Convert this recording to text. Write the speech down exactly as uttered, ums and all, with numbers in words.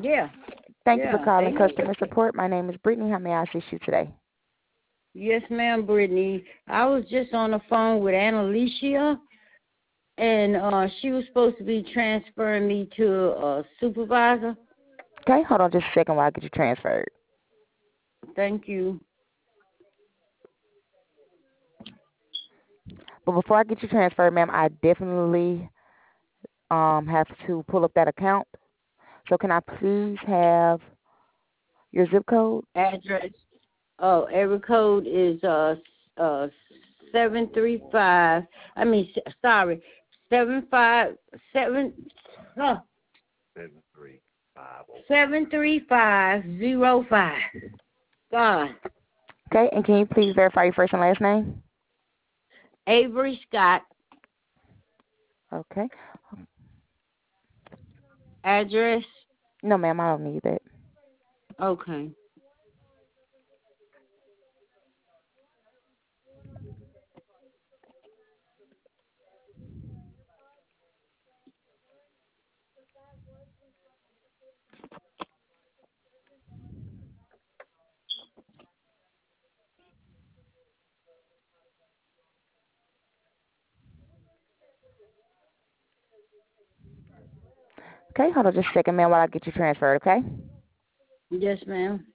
Yeah, Thank you for yeah. calling They know. customer support. My name is Brittany. How may I assist you today? Yes, ma'am, Brittany. I was just on the phone with Annalicia, and uh, she was supposed to be transferring me to a supervisor. Okay, hold on just a second while I get you transferred. Thank you. But before I get you transferred, ma'am, I definitely um have to pull up that account. So can I please have your zip code? Address. Oh, area code is uh uh seven three five. I mean, s- sorry, seven five seven. Huh, seven three five zero five. God, Okay, and can you please verify your first and last name? Avery Scott. Okay. Address. No, ma'am, I don't need that. Okay. Okay, hold on just a second, ma'am, while I get you transferred, okay? Yes, ma'am.